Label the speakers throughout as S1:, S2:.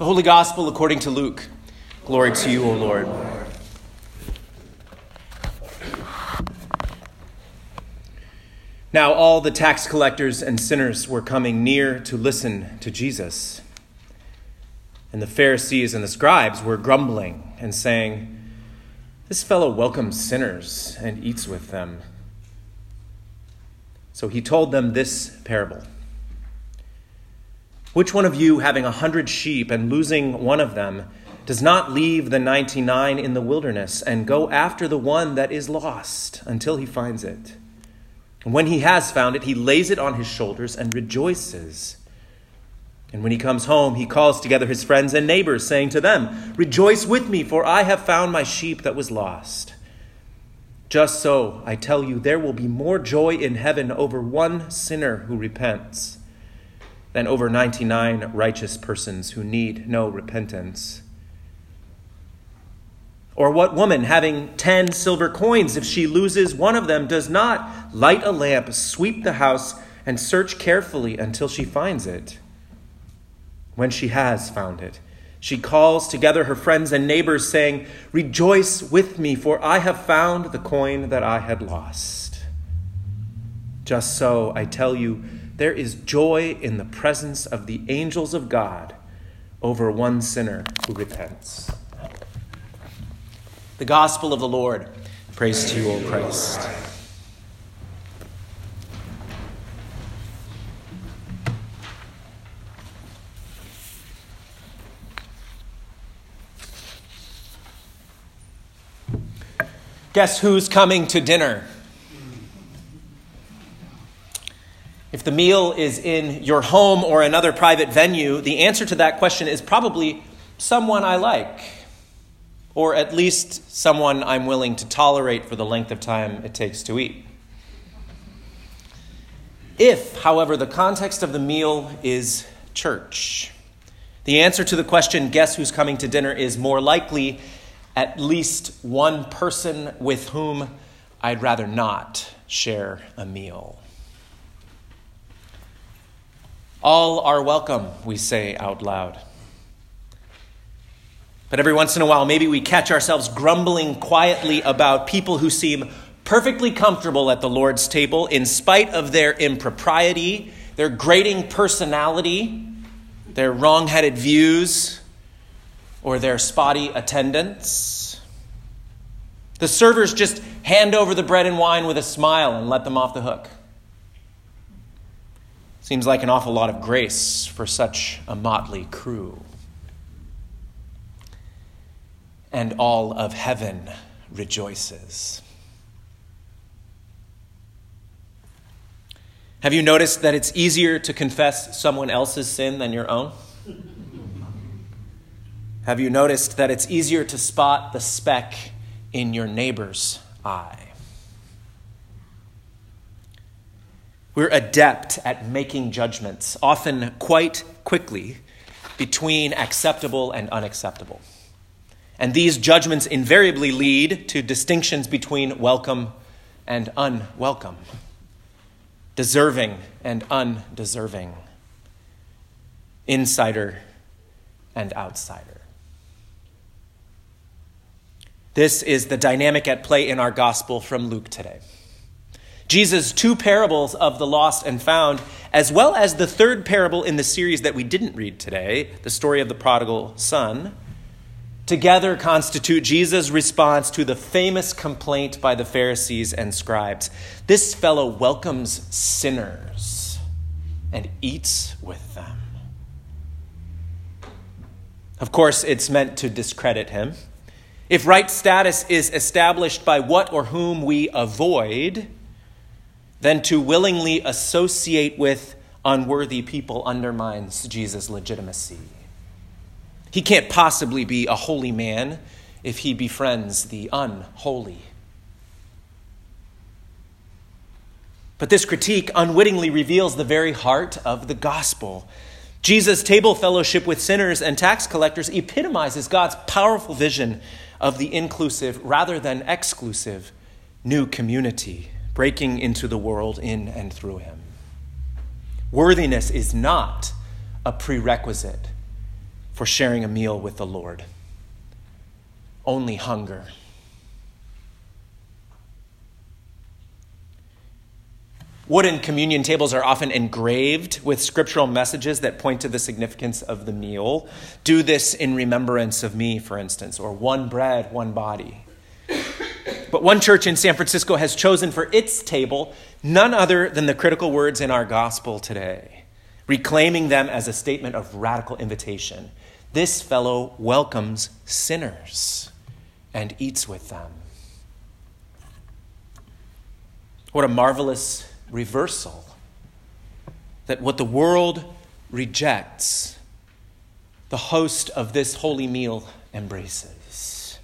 S1: The Holy Gospel according to Luke. Glory to you, O Lord. Now all the tax collectors and sinners were coming near to listen to Jesus. And the Pharisees and the scribes were grumbling and saying, "This fellow welcomes sinners and eats with them." So he told them this parable. Which one of you, having 100 sheep and losing one of them, does not leave the 99 in the wilderness and go after the one that is lost until he finds it? And when he has found it, he lays it on his shoulders and rejoices. And when he comes home, he calls together his friends and neighbors, saying to them, "Rejoice with me, for I have found my sheep that was lost." Just so, I tell you, there will be more joy in heaven over one sinner who repents than over 99 righteous persons who need no repentance. Or what woman, having 10 silver coins, if she loses one of them, does not light a lamp, sweep the house, and search carefully until she finds it? When she has found it, she calls together her friends and neighbors, saying, "Rejoice with me, for I have found the coin that I had lost." Just so, I tell you, there is joy in the presence of the angels of God over one sinner who repents. The Gospel of the Lord. Praise to you, O Christ. Guess who's coming to dinner? If the meal is in your home or another private venue, the answer to that question is probably someone I like, or at least someone I'm willing to tolerate for the length of time it takes to eat. If, however, the context of the meal is church, the answer to the question, guess who's coming to dinner, is more likely at least one person with whom I'd rather not share a meal. All are welcome, we say out loud. But every once in a while, maybe we catch ourselves grumbling quietly about people who seem perfectly comfortable at the Lord's table in spite of their impropriety, their grating personality, their wrong-headed views, or their spotty attendance. The servers just hand over the bread and wine with a smile and let them off the hook. Seems like an awful lot of grace for such a motley crew. And all of heaven rejoices. Have you noticed that it's easier to confess someone else's sin than your own? Have you noticed that it's easier to spot the speck in your neighbor's eye? We're adept at making judgments, often quite quickly, between acceptable and unacceptable. And these judgments invariably lead to distinctions between welcome and unwelcome, deserving and undeserving, insider and outsider. This is the dynamic at play in our gospel from Luke today. Jesus' two parables of the lost and found, as well as the third parable in the series that we didn't read today, the story of the prodigal son, together constitute Jesus' response to the famous complaint by the Pharisees and scribes. This fellow welcomes sinners and eats with them. Of course, it's meant to discredit him. If right status is established by what or whom we avoid, then to willingly associate with unworthy people undermines Jesus' legitimacy. He can't possibly be a holy man if he befriends the unholy. But this critique unwittingly reveals the very heart of the gospel. Jesus' table fellowship with sinners and tax collectors epitomizes God's powerful vision of the inclusive rather than exclusive new community breaking into the world in and through him. Worthiness is not a prerequisite for sharing a meal with the Lord. Only hunger. Wooden communion tables are often engraved with scriptural messages that point to the significance of the meal. Do this in remembrance of me, for instance, or one bread, one body. But one church in San Francisco has chosen for its table none other than the critical words in our gospel today, reclaiming them as a statement of radical invitation. This fellow welcomes sinners and eats with them. What a marvelous reversal, that what the world rejects, the host of this holy meal embraces.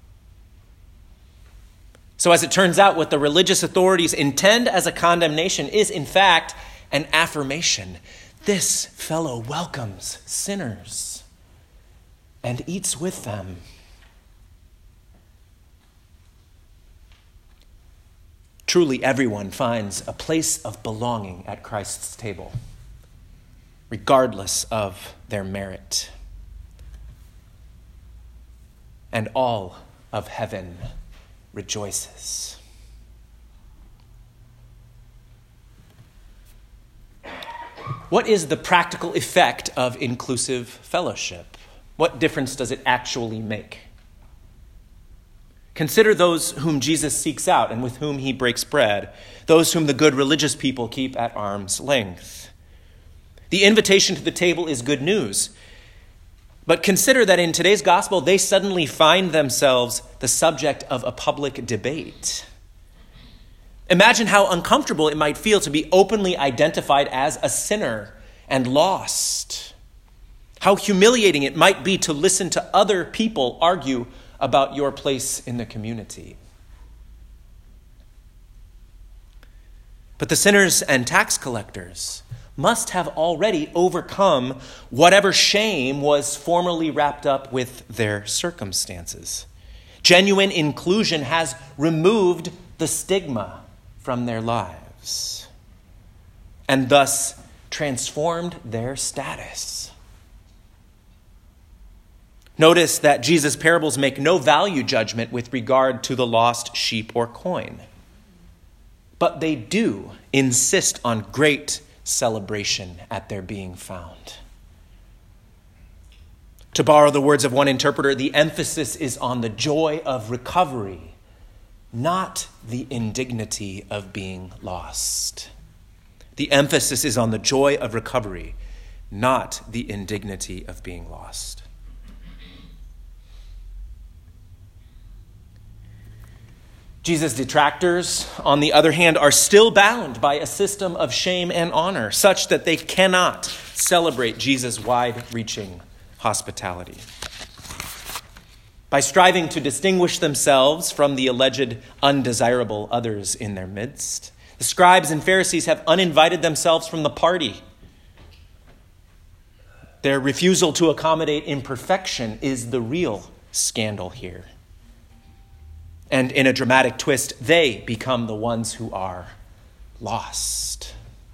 S1: So as it turns out, what the religious authorities intend as a condemnation is in fact an affirmation. This fellow welcomes sinners and eats with them. Truly, everyone finds a place of belonging at Christ's table, regardless of their merit. And all of heaven rejoices. What is the practical effect of inclusive fellowship? What difference does it actually make? Consider those whom Jesus seeks out and with whom he breaks bread, those whom the good religious people keep at arm's length. The invitation to the table is good news, but consider that in today's gospel, they suddenly find themselves the subject of a public debate. Imagine how uncomfortable it might feel to be openly identified as a sinner and lost. How humiliating it might be to listen to other people argue about your place in the community. But the sinners and tax collectors must have already overcome whatever shame was formerly wrapped up with their circumstances. Genuine inclusion has removed the stigma from their lives and thus transformed their status. Notice that Jesus' parables make no value judgment with regard to the lost sheep or coin. But they do insist on great celebration at their being found. To borrow the words of one interpreter, the emphasis is on the joy of recovery, not the indignity of being lost. The emphasis is on the joy of recovery, not the indignity of being lost. Jesus' detractors, on the other hand, are still bound by a system of shame and honor, such that they cannot celebrate Jesus' wide-reaching hospitality. By striving to distinguish themselves from the alleged undesirable others in their midst, the scribes and Pharisees have uninvited themselves from the party. Their refusal to accommodate imperfection is the real scandal here. And in a dramatic twist, they become the ones who are lost.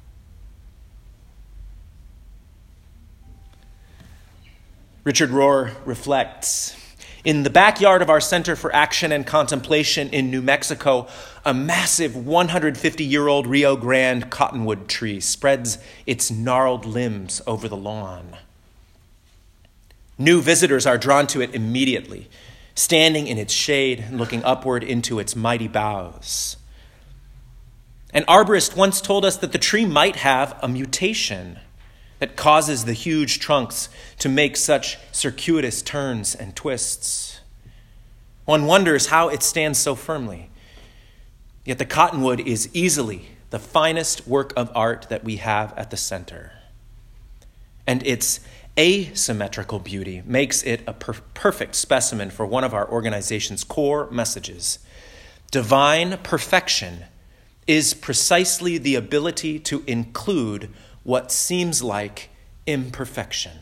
S1: Richard Rohr reflects, in the backyard of our Center for Action and Contemplation in New Mexico, a massive 150-year-old Rio Grande cottonwood tree spreads its gnarled limbs over the lawn. New visitors are drawn to it immediately, standing in its shade and looking upward into its mighty boughs. An arborist once told us that the tree might have a mutation that causes the huge trunks to make such circuitous turns and twists. One wonders how it stands so firmly. Yet the cottonwood is easily the finest work of art that we have at the center. And its asymmetrical beauty makes it a perfect specimen for one of our organization's core messages. Divine perfection is precisely the ability to include what seems like imperfection.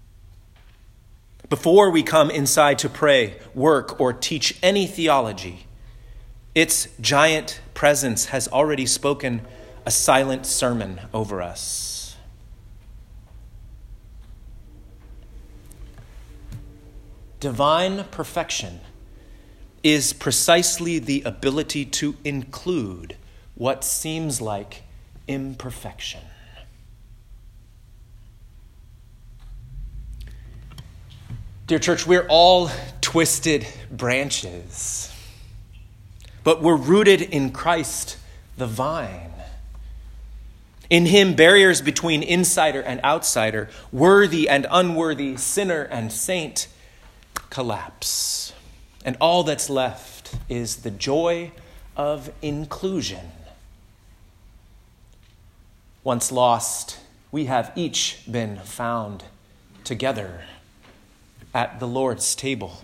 S1: Before we come inside to pray, work, or teach any theology, its giant presence has already spoken a silent sermon over us. Divine perfection is precisely the ability to include what seems like imperfection. Dear church, we're all twisted branches, but we're rooted in Christ, the vine. In him, barriers between insider and outsider, worthy and unworthy, sinner and saint collapse. And all that's left is the joy of inclusion. Once lost, we have each been found together at the Lord's table.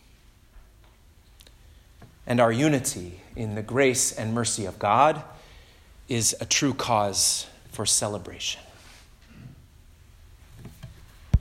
S1: And our unity in the grace and mercy of God is a true cause for celebration.